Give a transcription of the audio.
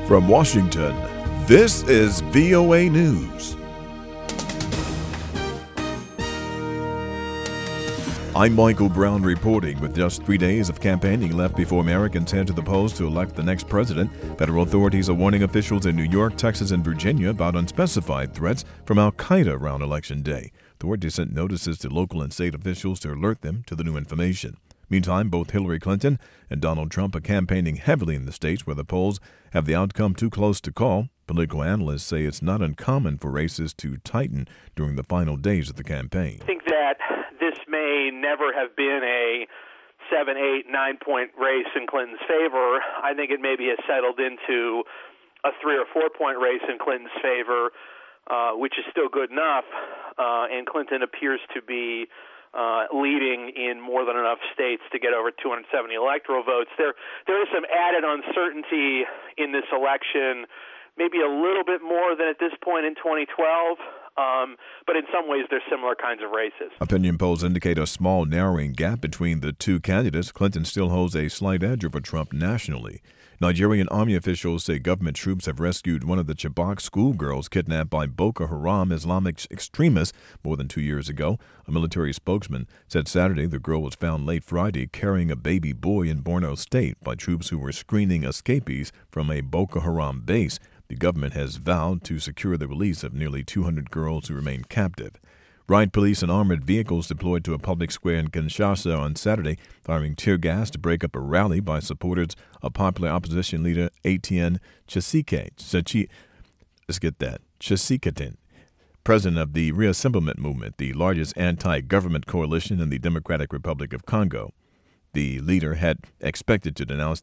From Washington, this is VOA News. I'm Michael Brown reporting. With just 3 days of campaigning left before Americans head to the polls to elect the next president, federal authorities are warning officials in New York, Texas, and Virginia about unspecified threats from al-Qaeda around Election Day. Authorities sent notices to local and state officials to alert them to the new information. Meantime, both Hillary Clinton and Donald Trump are campaigning heavily in the states where the polls have the outcome too close to call. Political analysts say it's not uncommon for races to tighten during the final days of the campaign. I think that this may never have been a 7, 8, 9-point race in Clinton's favor. I think it maybe has settled into a 3 or 4 point race in Clinton's favor, which is still good enough, and Clinton appears to be leading in more than enough states to get over 270 electoral votes. There is some added uncertainty in this election, maybe a little bit more than at this point in 2012, but in some ways they're similar kinds of races. Opinion polls indicate a small narrowing gap between the two candidates. Clinton still holds a slight edge over Trump nationally. Nigerian army officials say government troops have rescued one of the Chibok schoolgirls kidnapped by Boko Haram Islamic extremists more than 2 years ago. A military spokesman said Saturday the girl was found late Friday carrying a baby boy in Borno State by troops who were screening escapees from a Boko Haram base. The government has vowed to secure the release of nearly 200 girls who remain captive. Riot police and armored vehicles deployed to a public square in Kinshasa on Saturday, firing tear gas to break up a rally by supporters of popular opposition leader Etienne Tshisekedi, president of the Reassemblement Movement, the largest anti-government coalition in the Democratic Republic of Congo. The leader had expected to denounce